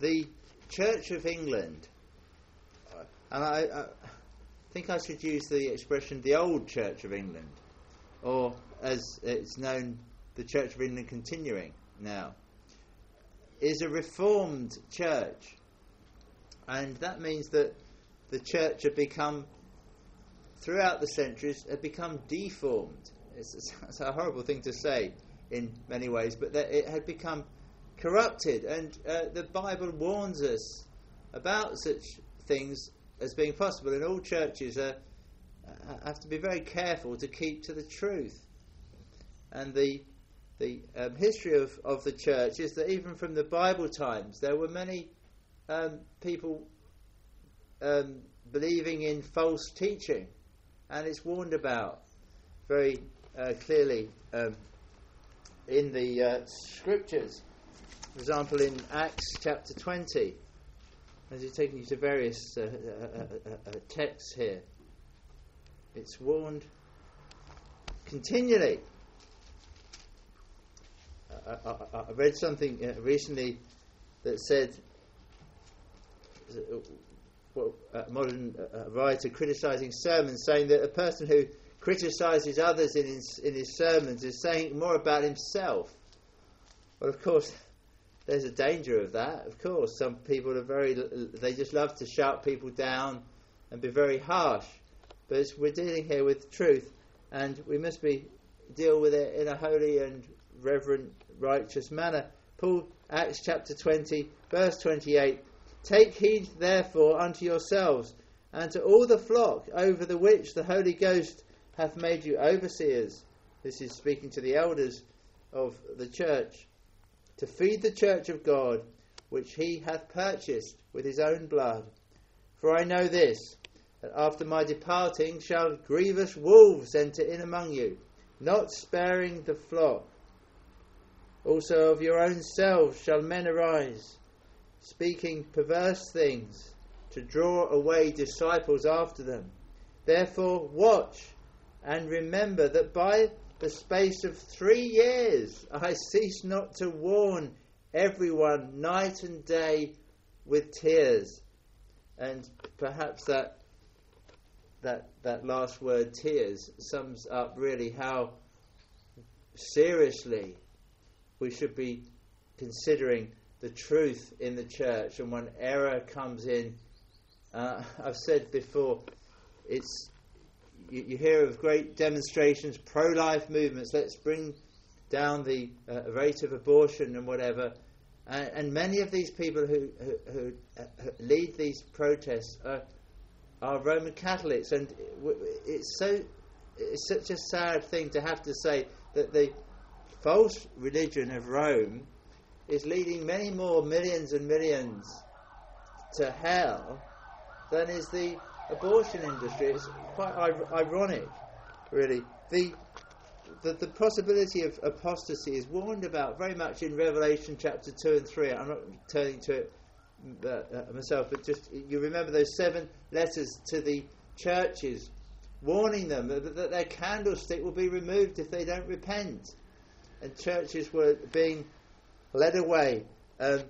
the Church of England, and I think I should use the expression the old Church of England, or as it's known, the Church of England continuing now, is a reformed church. And that means that the church had become, throughout the centuries, had become deformed. It's a horrible thing to say in many ways, but that it had become corrupted. And the Bible warns us about such things as being possible. And all churches have to be very careful to keep to the truth. And the history of the church is that even from the Bible times, there were many people believing in false teaching, and it's warned about very clearly in the scriptures. For example, in Acts chapter 20, as he's taking you to various texts here, it's warned continually. I read something recently that said, a modern writer criticising sermons, saying that a person who criticises others in his sermons is saying more about himself. Well, of course, there's a danger of that. Of course, some people they just love to shout people down and be very harsh. But we're dealing here with truth, and we must deal with it in a holy and reverent, righteous manner. Paul, Acts chapter 20, verse 28, "Take heed therefore unto yourselves, and to all the flock over the which the Holy Ghost hath made you overseers." This is speaking to the elders of the church. "To feed the church of God, which he hath purchased with his own blood. For I know this, that after my departing shall grievous wolves enter in among you, not sparing the flock. Also of your own selves shall men arise, speaking perverse things, to draw away disciples after them. Therefore watch, and remember that by the space of 3 years I cease not to warn everyone night and day with tears." And perhaps that last word, tears, sums up really how seriously we should be considering the truth in the church. And when error comes in, I've said before, you hear of great demonstrations, pro-life movements, let's bring down the rate of abortion and whatever, and many of these people who lead these protests are Roman Catholics. And it's such a sad thing to have to say that the false religion of Rome is leading many more millions and millions to hell than is the abortion industry. It's quite ironic, really. The possibility of apostasy is warned about very much in Revelation chapter 2 and 3. I'm not turning to it myself, but just you remember those 7 letters to the churches warning them that their candlestick will be removed if they don't repent. And churches were being led away. The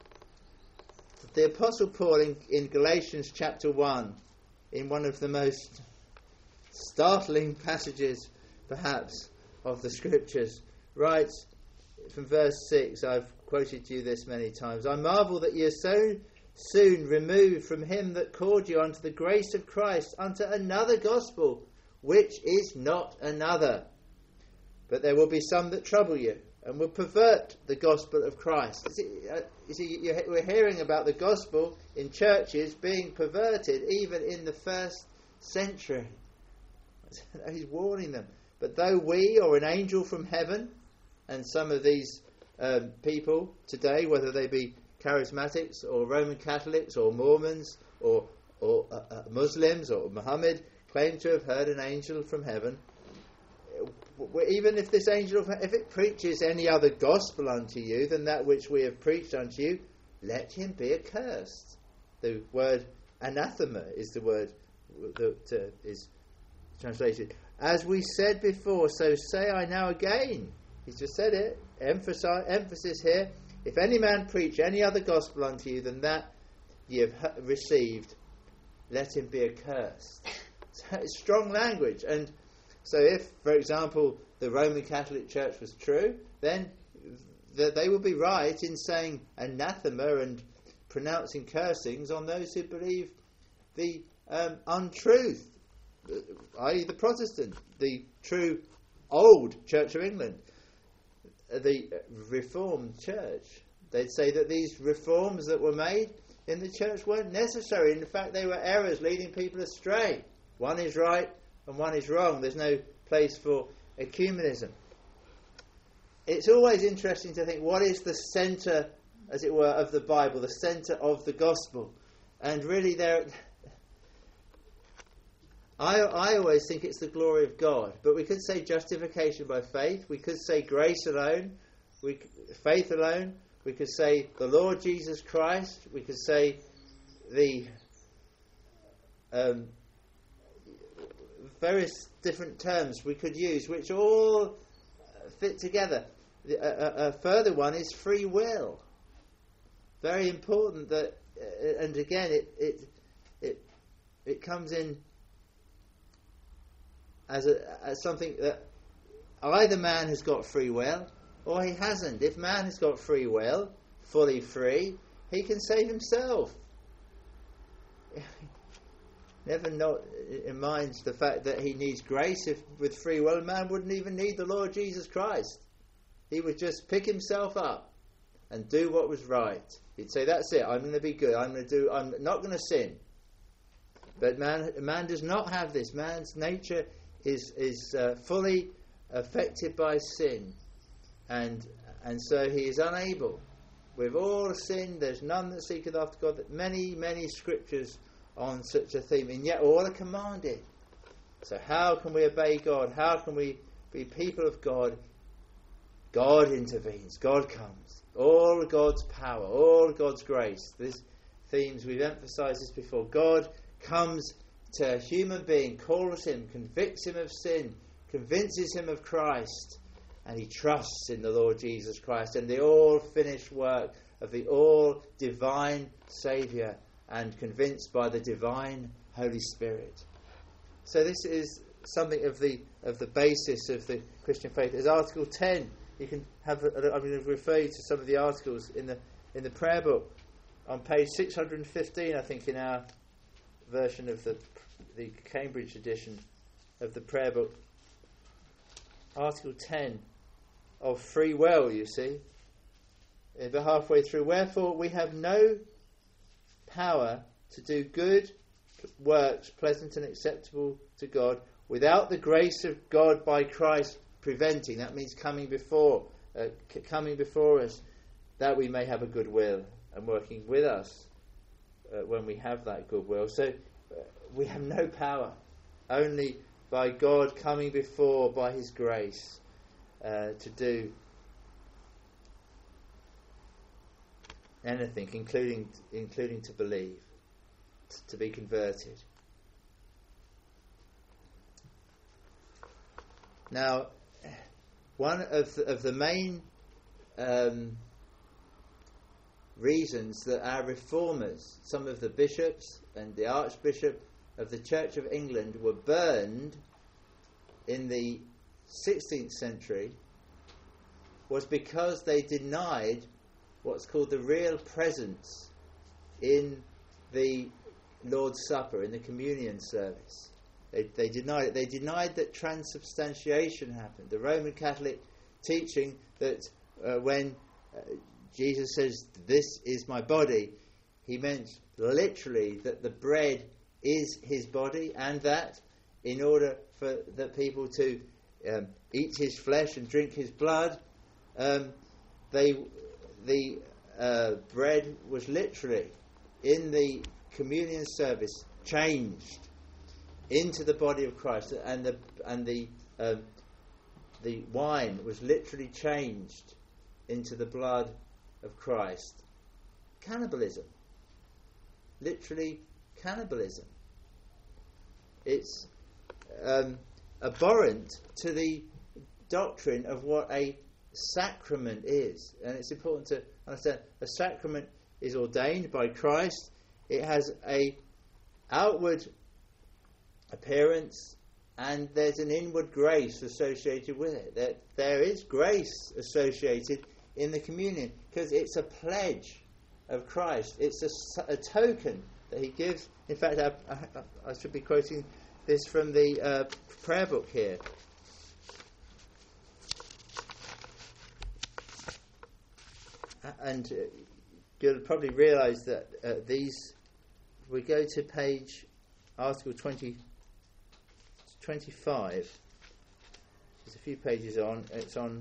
Apostle Paul in Galatians chapter 1, in one of the most startling passages perhaps of the scriptures, writes from verse 6, I've quoted to you this many times, "I marvel that ye are so soon removed from him that called you unto the grace of Christ, unto another gospel, which is not another. But there will be some that trouble you, and will pervert the gospel of Christ." We're hearing about the gospel in churches being perverted even in the first century. He's warning them. "But though we or an angel from heaven," and some of these people today, whether they be charismatics or Roman Catholics or Mormons or Muslims or Muhammad, claim to have heard an angel from heaven, even if this angel, if it preaches any other gospel unto you than that which we have preached unto you, let him be accursed. The word anathema is the word that is translated. "As we said before, so say I now again." He's just said it. Emphasis here. If any man preach any other gospel unto you than that ye have received, let him be accursed. So it's strong language. And so if, for example, the Roman Catholic Church was true, then they will be right in saying anathema and pronouncing cursings on those who believe the untruth, i.e. the Protestant, the true old Church of England, the Reformed Church. They'd say that these reforms that were made in the church weren't necessary. In fact, they were errors leading people astray. One is right and one is wrong. There's no place for ecumenism. It's always interesting to think, what is the centre, as it were, of the Bible, the centre of the gospel? And really I always think it's the glory of God. But we could say justification by faith. We could say grace alone. Faith alone. We could say the Lord Jesus Christ. We could say the various different terms we could use, which all fit together. A further one is free will. Very important that, and again, it comes in as something that either man has got free will or he hasn't. If man has got free will, fully free, he can save himself. Never not in mind the fact that he needs grace. If with free will, man wouldn't even need the Lord Jesus Christ. He would just pick himself up and do what was right. He'd say, that's it, I'm going to be good, I'm not going to sin. But man does not have this. Man's nature is fully affected by sin, and so he is unable. We've all sinned, there's none that seeketh after God. Many scriptures on such a theme, and yet all are commanded. So how can we obey God? How can we be people of God? God intervenes, God comes. All God's power, all God's grace. These themes, we've emphasised this before. God comes to a human being, calls him, convicts him of sin, convinces him of Christ, and he trusts in the Lord Jesus Christ and the all-finished work of the all-divine Saviour, and convinced by the divine Holy Spirit. So this is something of the basis of the Christian faith. As Article 10, you can have. I'm going to refer you to some of the articles in the prayer book on page 615, I think, in our version of the Cambridge edition of the prayer book. Article 10 of free will, you see. About halfway through. Wherefore we have no power to do good works pleasant and acceptable to God without the grace of God by Christ preventing. That means coming before us, that we may have a good will and working with us when we have that good will. So we have no power, only by God coming before by his grace to do anything, including to believe, to be converted. Now, one of the main reasons that our reformers, some of the bishops and the Archbishop of the Church of England, were burned in the 16th century was because they denied what's called the real presence in the Lord's Supper, in the communion service. They denied it. They denied that transubstantiation happened. The Roman Catholic teaching that when Jesus says, "This is my body," he meant literally that the bread is his body, and that in order for the people to eat his flesh and drink his blood, the bread was literally in the communion service changed into the body of Christ, and the wine was literally changed into the blood of Christ. Cannibalism, literally cannibalism. It's abhorrent to the doctrine of what a sacrament is, and it's important to understand a sacrament is ordained by Christ. It has a outward appearance, and there's an inward grace associated with it. That there is grace associated in the communion because it's a pledge of Christ. It's a token that he gives. In fact, I should be quoting this from the prayer book here. And you'll probably realise that we go to page, Article 25, there's a few pages on, it's on,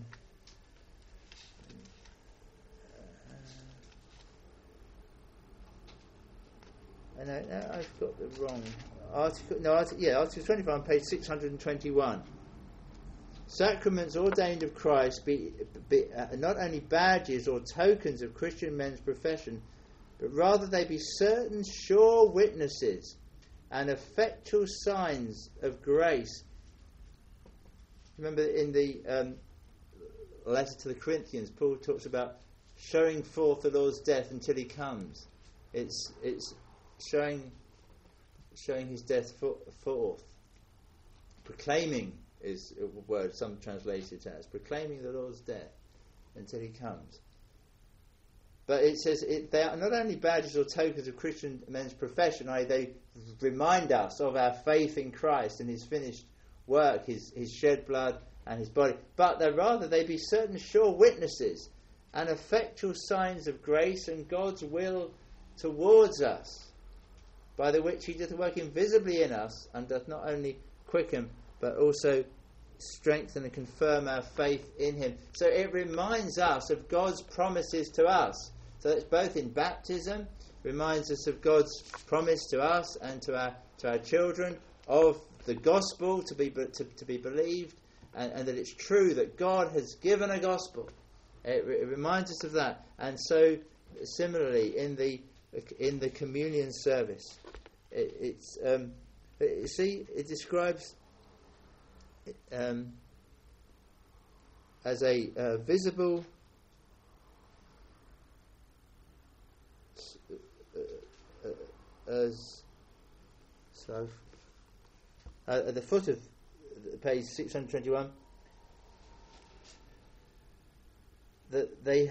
no, I've got the wrong Article 25, page 621. Sacraments ordained of Christ be not only badges or tokens of Christian men's profession, but rather they be certain sure witnesses and effectual signs of grace. Remember in the letter to the Corinthians, Paul talks about showing forth the Lord's death until he comes. It's showing his death forth. Proclaiming is a word some translate it as. Proclaiming the Lord's death until he comes. But it says they are not only badges or tokens of Christian men's profession, they remind us of our faith in Christ and his finished work, his shed blood and his body, but rather they be certain sure witnesses and effectual signs of grace and God's will towards us, by the which he doth work invisibly in us, and doth not only quicken, but also strengthen and confirm our faith in him. So it reminds us of God's promises to us. So it's both in baptism, reminds us of God's promise to us and to our children of the gospel to be believed, and that it's true that God has given a gospel. It reminds us of that. And so similarly in the communion service, it describes as a visible at the foot of page 621 that they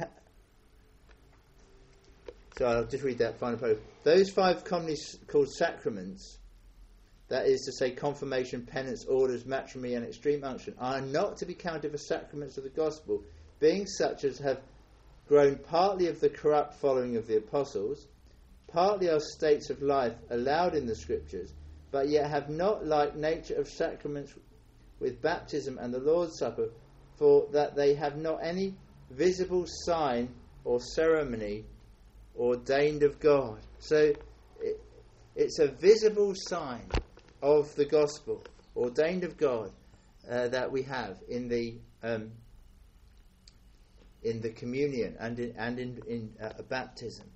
so I'll just read that final paragraph. Those 5 commonly called sacraments, that is to say confirmation, penance, orders, matrimony and extreme unction, are not to be counted for sacraments of the gospel, being such as have grown partly of the corrupt following of the apostles, partly are states of life allowed in the scriptures, but yet have not like nature of sacraments with baptism and the Lord's Supper, for that they have not any visible sign or ceremony ordained of God. So it's a visible sign of the gospel, ordained of God, that we have in the communion and in baptism,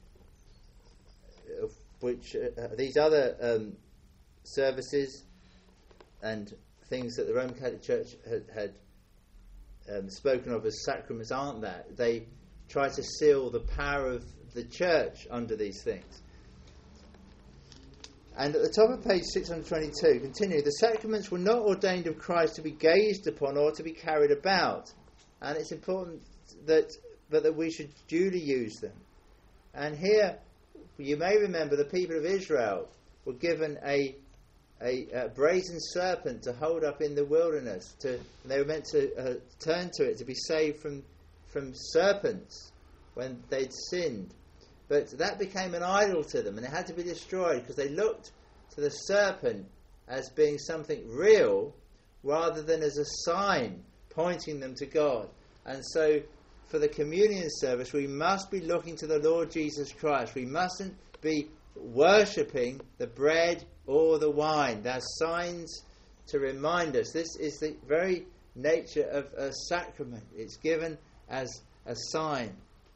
of which these other services and things that the Roman Catholic Church had spoken of as sacraments aren't that. They try to seal the power of the church under these things. And at the top of page 622, continue, the sacraments were not ordained of Christ to be gazed upon or to be carried about. And it's important that we should duly use them. And here, you may remember the people of Israel were given a brazen serpent to hold up in the wilderness. They were meant to turn to it to be saved from serpents when they'd sinned. But that became an idol to them, and it had to be destroyed because they looked to the serpent as being something real rather than as a sign pointing them to God. And so for the communion service, we must be looking to the Lord Jesus Christ. We mustn't be worshipping the bread or the wine. They're signs to remind us. This is the very nature of a sacrament. It's given as a sign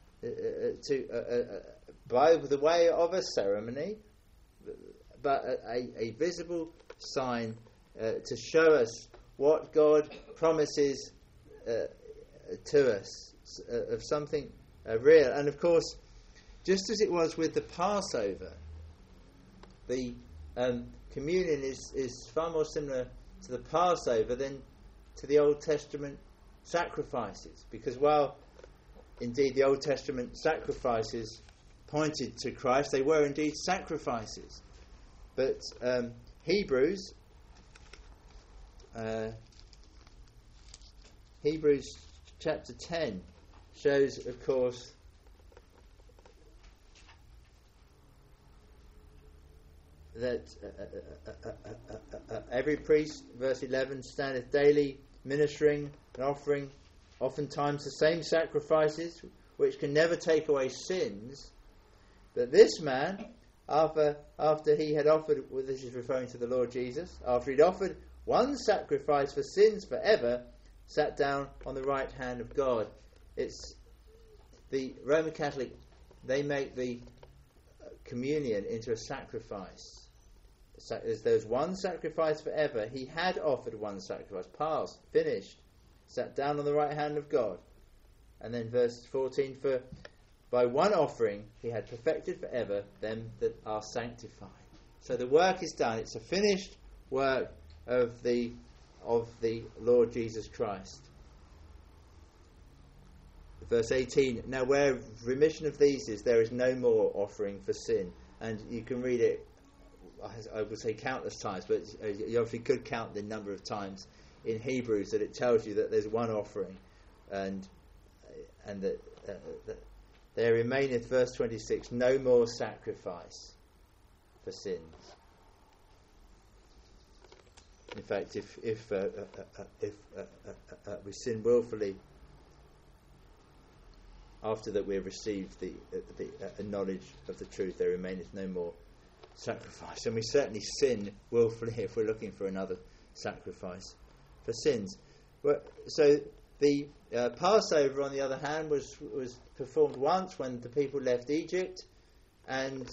by the way of a ceremony, but a visible sign to show us what God promises to us, of something real. And of course, just as it was with the Passover, the communion is far more similar to the Passover than to the Old Testament sacrifices, because while indeed the Old Testament sacrifices pointed to Christ, they were indeed sacrifices. But Hebrews chapter 10 shows, of course, that every priest, verse 11, standeth daily ministering and offering oftentimes the same sacrifices, which can never take away sins. But this man, after he had offered, well, this is referring to the Lord Jesus, after he'd offered one sacrifice for sins forever, sat down on the right hand of God. It's the Roman Catholic, they make the communion into a sacrifice. There's one sacrifice forever. He had offered one sacrifice, past, finished, sat down on the right hand of God. And then verse 14, for by one offering he had perfected forever them that are sanctified. So the work is done. It's a finished work of the Lord Jesus Christ. Verse 18, now where remission of these is, there is no more offering for sin. And you can read it, I would say countless times, but you obviously could count the number of times in Hebrews that it tells you that there's one offering, and that there remaineth, verse 26, no more sacrifice for sins. In fact, if we sin willfully, after that we have received the knowledge of the truth, there remaineth no more sacrifice. And we certainly sin willfully if we're looking for another sacrifice for sins. So the Passover, on the other hand, was performed once when the people left Egypt, and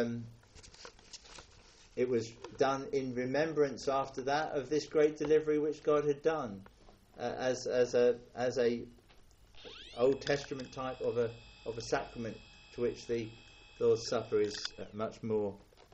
it was done in remembrance after that of this great delivery which God had done, as a Old Testament type of a sacrament, to which the Lord's Supper is much more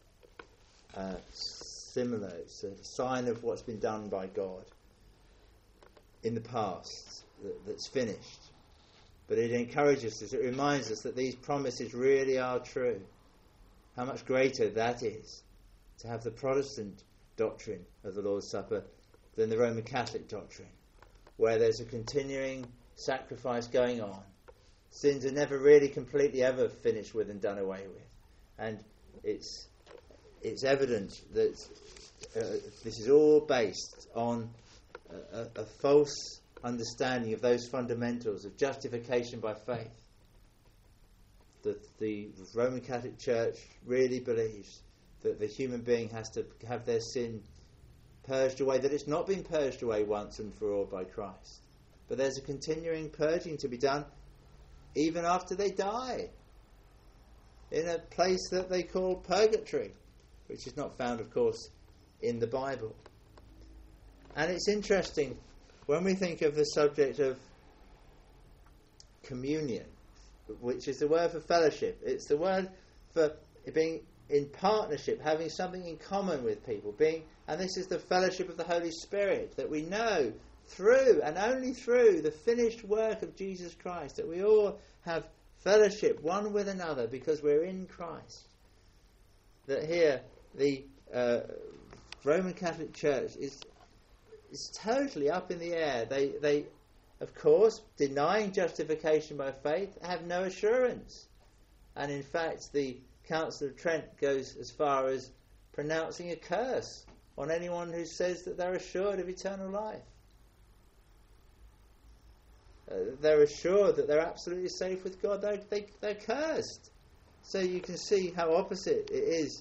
similar. It's a sign of what's been done by God in the past, that's finished. But it encourages us, it reminds us that these promises really are true. How much greater that is to have the Protestant doctrine of the Lord's Supper than the Roman Catholic doctrine, where there's a continuing sacrifice going on. Sins are never really completely ever finished with and done away with. And it's evident that this is all based on a false understanding of those fundamentals of justification by faith. That the Roman Catholic Church really believes that the human being has to have their sin purged away, that it's not been purged away once and for all by Christ. But there's a continuing purging to be done even after they die, in a place that they call purgatory, which is not found, of course, in the Bible. And it's interesting, when we think of the subject of communion, which is the word for fellowship, it's the word for being in partnership, having something in common with people, and this is the fellowship of the Holy Spirit, that we know through and only through the finished work of Jesus Christ, that we all have fellowship one with another because we're in Christ. That here the Roman Catholic Church is totally up in the air. They of course, denying justification by faith, have no assurance. And in fact, the Council of Trent goes as far as pronouncing a curse on anyone who says that they're assured of eternal life. They're assured that they're absolutely safe with God. They're cursed. So you can see how opposite it is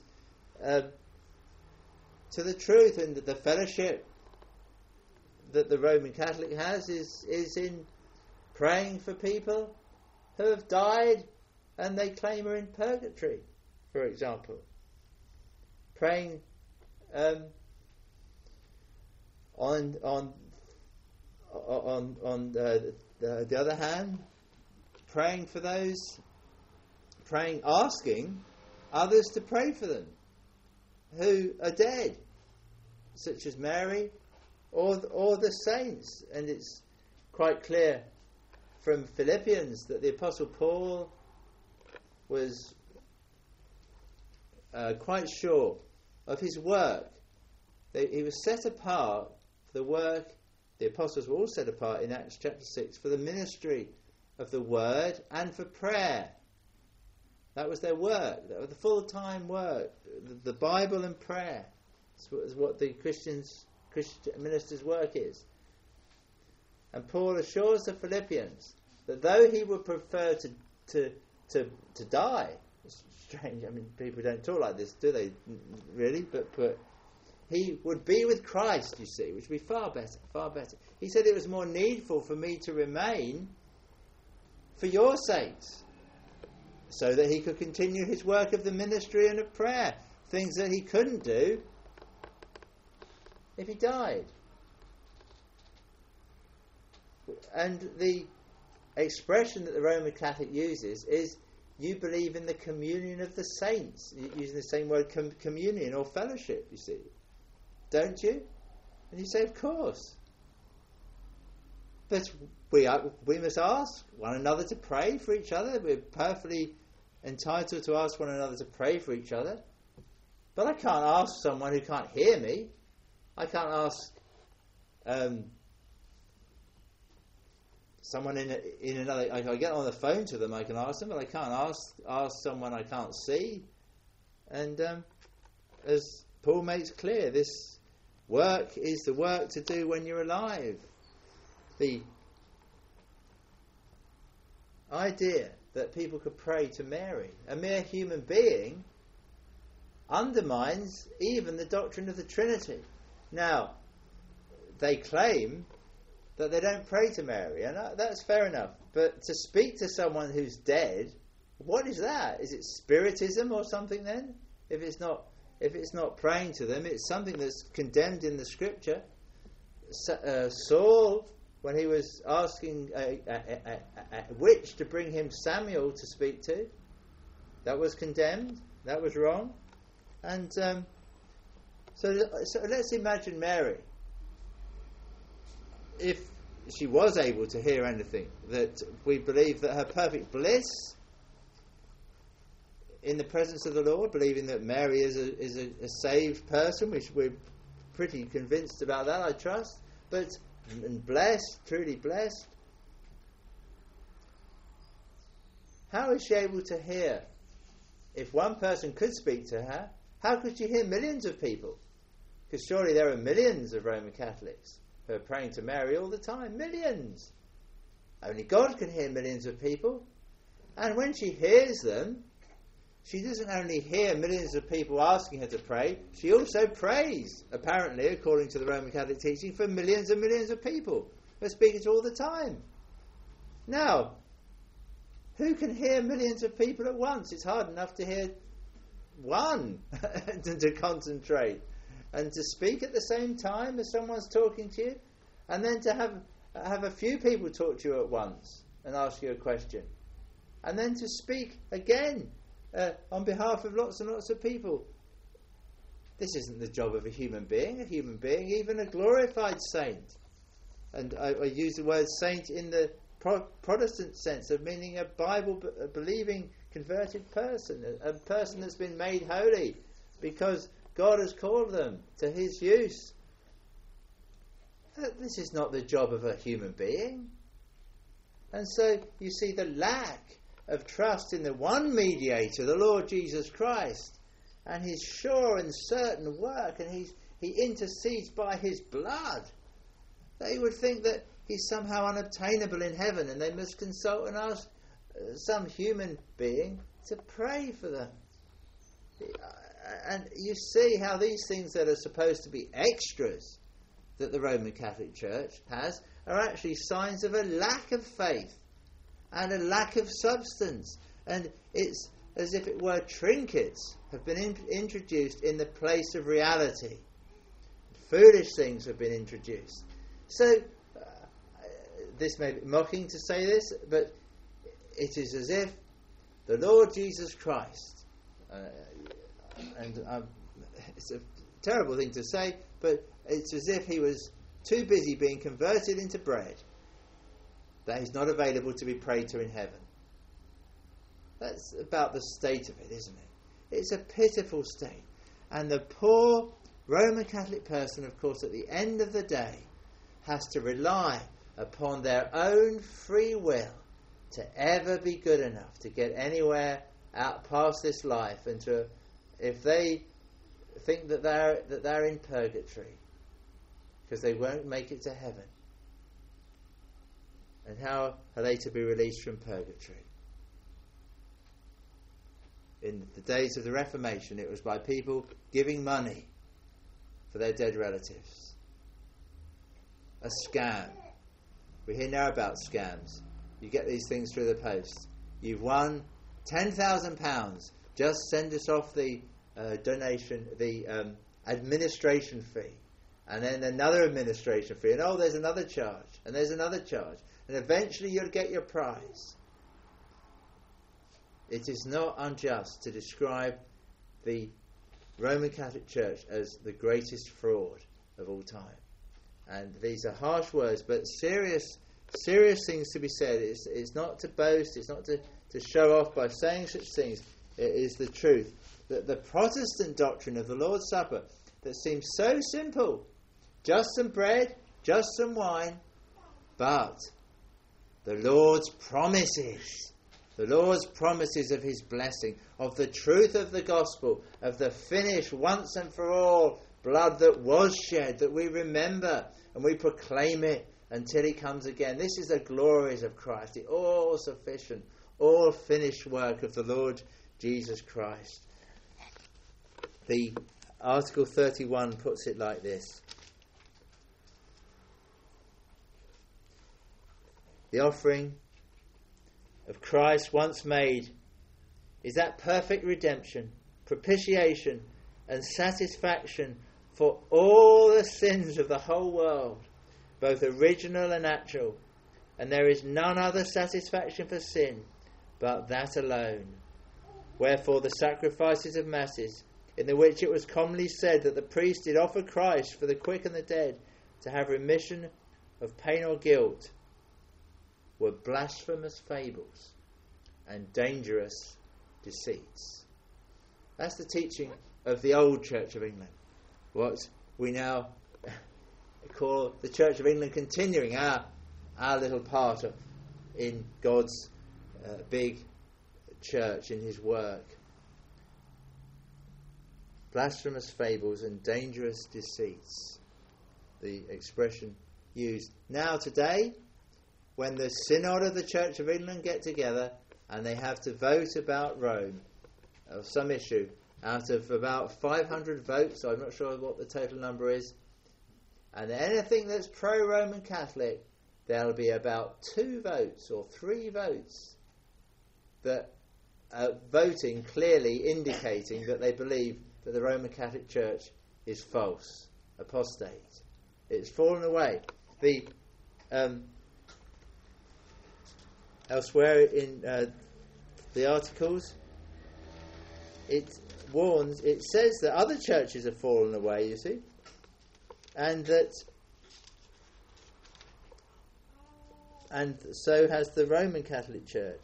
to the truth, and that the fellowship that the Roman Catholic has is in praying for people who have died and they claim are in purgatory, for example. Praying on the other hand, praying for those, asking others to pray for them who are dead, such as Mary or the saints. And it's quite clear from Philippians that the Apostle Paul was quite sure of his work. He was set apart for the work. The apostles were all set apart in Acts chapter 6 for the ministry of the word and for prayer. That was their work. That was the full-time work. The Bible and prayer is what the Christian minister's work is. And Paul assures the Philippians that though he would prefer to die, it's strange, I mean, people don't talk like this, do they, really? But he would be with Christ, you see, which would be far better, far better. He said it was more needful for me to remain for your sakes, so that he could continue his work of the ministry and of prayer, things that he couldn't do if he died. And the expression that the Roman Catholic uses is, you believe in the communion of the saints, using the same word, communion or fellowship, you see. Don't you? And you say, of course. But we must ask one another to pray for each other. We're perfectly entitled to ask one another to pray for each other. But I can't ask someone who can't hear me. I can't ask someone in another. I can get on the phone to them. I can ask them, but I can't ask someone I can't see. And as Paul makes clear, this work is the work to do when you're alive. The idea that people could pray to Mary, a mere human being, undermines even the doctrine of the Trinity. Now, they claim that they don't pray to Mary, and that's fair enough. But to speak to someone who's dead, what is that? Is it spiritism or something then? If it's not praying to them, it's something that's condemned in the Scripture. Saul, when he was asking a witch to bring him Samuel to speak to, that was condemned. That was wrong. And so let's imagine Mary, if she was able to hear anything, that we believe that her perfect bliss in the presence of the Lord, believing that Mary is a saved person, which we're pretty convinced about that, I trust, and blessed, truly blessed. How is she able to hear? If one person could speak to her, how could she hear millions of people? Because surely there are millions of Roman Catholics who are praying to Mary all the time. Millions! Only God can hear millions of people. And when she hears them, she doesn't only hear millions of people asking her to pray, she also prays, apparently, according to the Roman Catholic teaching, for millions and millions of people who are speaking to all the time. Now, who can hear millions of people at once? It's hard enough to hear one to concentrate and to speak at the same time as someone's talking to you, and then to have a few people talk to you at once and ask you a question, and then to speak again on behalf of lots and lots of people. This isn't the job of a human being, even a glorified saint. And I use the word saint in the Protestant sense of meaning a Bible-believing converted person, a person that's been made holy because God has called them to his use. This is not the job of a human being. And so you see the lack of trust in the one mediator, the Lord Jesus Christ, and his sure and certain work, and he intercedes by his blood. They would think that he's somehow unobtainable in heaven, and they must consult and ask some human being to pray for them. And you see how these things that are supposed to be extras that the Roman Catholic Church has are actually signs of a lack of faith and a lack of substance. And it's as if it were trinkets have been introduced in the place of reality. Foolish things have been introduced. So, this may be mocking to say this, but it is as if the Lord Jesus Christ, it's a terrible thing to say, but it's as if he was too busy being converted into bread that he's not available to be prayed to in heaven. That's about the state of it, isn't it? It's a pitiful state. And the poor Roman Catholic person, of course, at the end of the day, has to rely upon their own free will to ever be good enough to get anywhere out past this life, and to, if they think that they're in purgatory because they won't make it to heaven, and how are they to be released from purgatory? In the days of the Reformation, it was by people giving money for their dead relatives. A scam. We hear now about scams. You get these things through the post. You've won £10,000. Just send us off the donation, the administration fee, and then another administration fee, and there's another charge, and there's another charge, and eventually you'll get your prize. It is not unjust to describe the Roman Catholic Church as the greatest fraud of all time. And these are harsh words, but serious things to be said. It's not to boast, it's not to show off by saying such things. It is the truth. That the Protestant doctrine of the Lord's Supper, that seems so simple, just some bread, just some wine, but the Lord's promises of his blessing, of the truth of the gospel, of the finished once and for all blood that was shed, that we remember and we proclaim it until he comes again. This is the glories of Christ, the all-sufficient, all-finished work of the Lord Jesus Christ. The Article 31 puts it like this: the offering of Christ once made is that perfect redemption, propitiation and satisfaction for all the sins of the whole world, both original and actual, and there is none other satisfaction for sin but that alone. Wherefore the sacrifices of masses, in the which it was commonly said that the priest did offer Christ for the quick and the dead to have remission of pain or guilt, were blasphemous fables and dangerous deceits. That's the teaching of the old Church of England, what we now call the Church of England, continuing our little part in God's big church, in his work. Blasphemous fables and dangerous deceits, the expression used. Now today, when the Synod of the Church of England get together and they have to vote about Rome, of some issue, out of about 500 votes, so I'm not sure what the total number is, and anything that's pro-Roman Catholic, there'll be about 2 votes or 3 votes that are voting clearly indicating that they believe that the Roman Catholic Church is false, apostate. It's fallen away. Elsewhere in the articles, it says that other churches have fallen away, you see, and so has the Roman Catholic Church.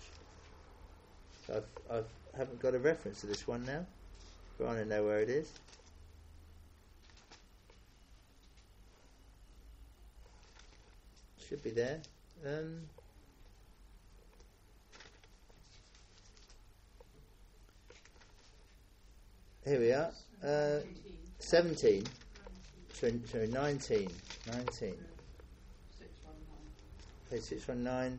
I haven't got a reference to this one now, but I want to know where it is. Should be there. Here we are. 17. Sorry, 19. Page 619.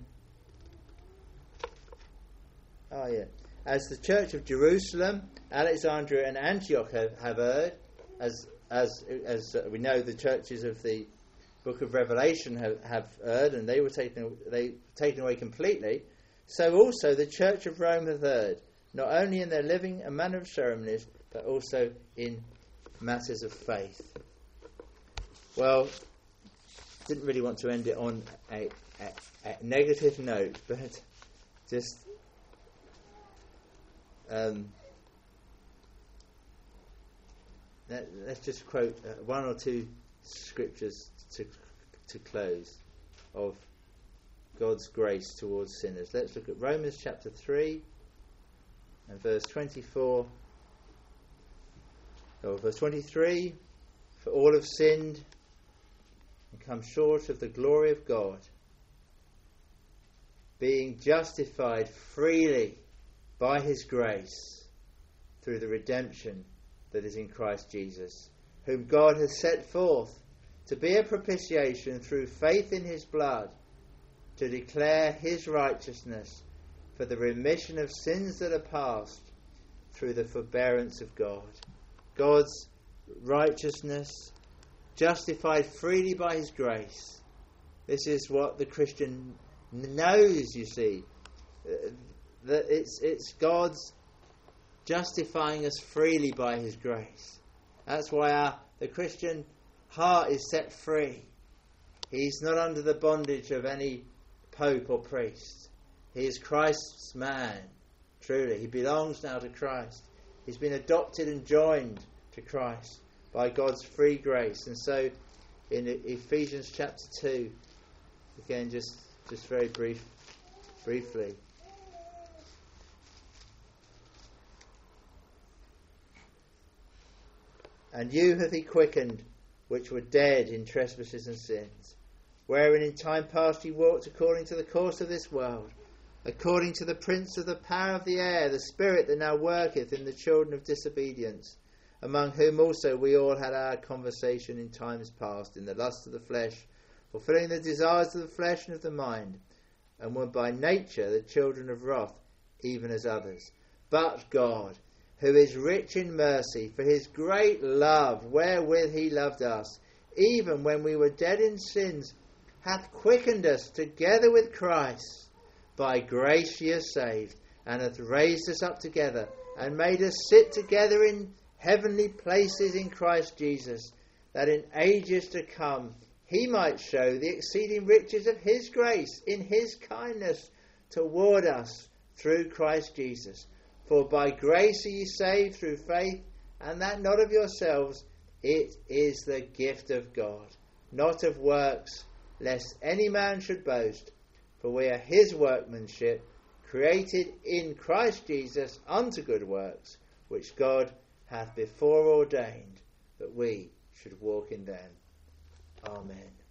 Oh, yeah. As the Church of Jerusalem, Alexandria and Antioch have erred, as we know, the churches of the Book of Revelation have erred, and they were taken away completely. So also the Church of Rome have erred, not only in their living and manner of ceremonies, but also in matters of faith. Well, didn't really want to end it on a negative note, but just let's just quote one or two scriptures to close of God's grace towards sinners. Let's look at Romans chapter 3 and verse 24. Verse 23, for all have sinned and come short of the glory of God, being justified freely by his grace through the redemption that is in Christ Jesus, whom God has set forth to be a propitiation through faith in his blood, to declare his righteousness for the remission of sins that are past through the forbearance of God. God's righteousness, justified freely by his grace. This is what the Christian knows, you see. That it's God's justifying us freely by his grace. That's why the Christian heart is set free. He's not under the bondage of any pope or priest. He is Christ's man, truly. He belongs now to Christ. He's been adopted and joined to Christ by God's free grace. And so in Ephesians chapter 2, again just very briefly, and you have he quickened which were dead in trespasses and sins, wherein in time past ye walked according to the course of this world, according to the prince of the power of the air, the spirit that now worketh in the children of disobedience, among whom also we all had our conversation in times past, in the lust of the flesh, fulfilling the desires of the flesh and of the mind, and were by nature the children of wrath, even as others. But God, who is rich in mercy, for his great love wherewith he loved us, even when we were dead in sins, hath quickened us together with Christ. By grace ye are saved, and hath raised us up together, and made us sit together in heavenly places in Christ Jesus, that in ages to come he might show the exceeding riches of his grace in his kindness toward us through Christ Jesus. For by grace are ye saved through faith, and that not of yourselves, it is the gift of God, not of works, lest any man should boast. For we are his workmanship, created in Christ Jesus unto good works, which God hath before ordained that we should walk in them. Amen.